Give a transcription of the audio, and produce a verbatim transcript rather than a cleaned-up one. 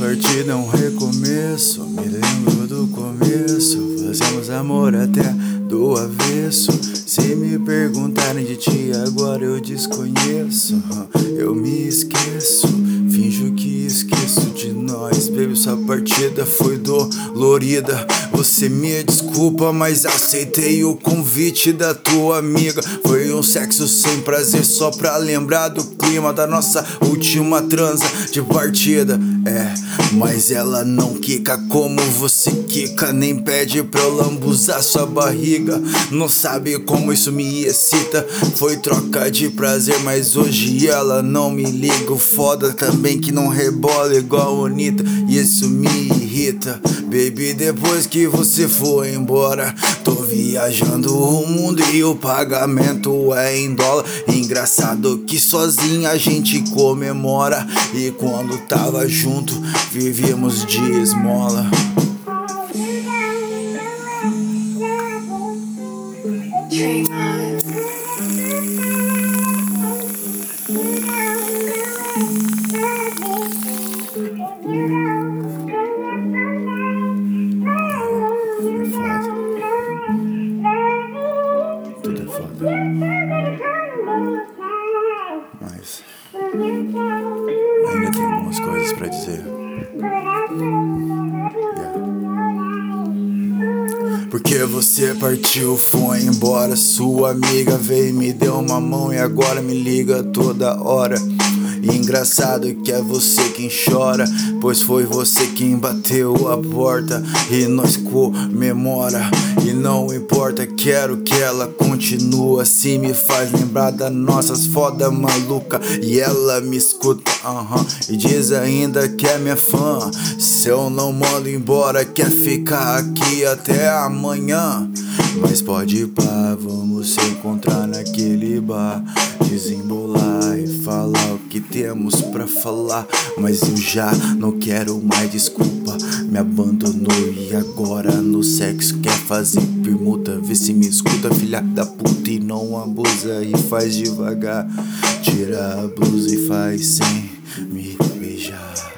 partida é um recomeço. Me lembro do começo, fazemos amor até do avesso. Se me perguntarem de ti agora eu desconheço. Eu me esqueço, finjo que esqueço de nós. Baby, sua partida foi dolorida. Você me desculpa, mas aceitei o convite da tua amiga. Foi um sexo sem prazer, só pra lembrar do clima da nossa última transa de partida. É, mas ela não quica como você quica, nem pede pra eu lambuzar sua barriga. Não sabe como isso me excita. Foi troca de prazer, mas hoje ela não me liga. O foda também que não rebola igual a Anitta, e isso me irrita. Baby, depois que você foi embora, tô viajando o mundo e o pagamento é em dólar. Engraçado que sozinha a gente comemora, e quando tava junto vivíamos de esmola. Tudo é foda, mas ainda tem algumas coisas pra dizer. Yeah. Porque você partiu, foi embora. Sua amiga veio e me deu uma mão, e agora me liga toda hora. E engraçado que é você quem chora, pois foi você quem bateu a porta e nós comemora. E não importa, quero que ela continue assim, me faz lembrar das nossas foda maluca. E ela me escuta, uh-huh, e diz ainda que é minha fã. Se eu não mando embora, quer ficar aqui até amanhã. Mas pode ir pá, vamos se encontrar naquele bar, desembolar e falar o que temos pra falar. Mas eu já não quero mais desculpa, me abandonou e agora no sexo quer fazer permuta. Vê se me escuta, filha da puta, e não abusa e faz devagar. Tira a blusa e faz sem me beijar.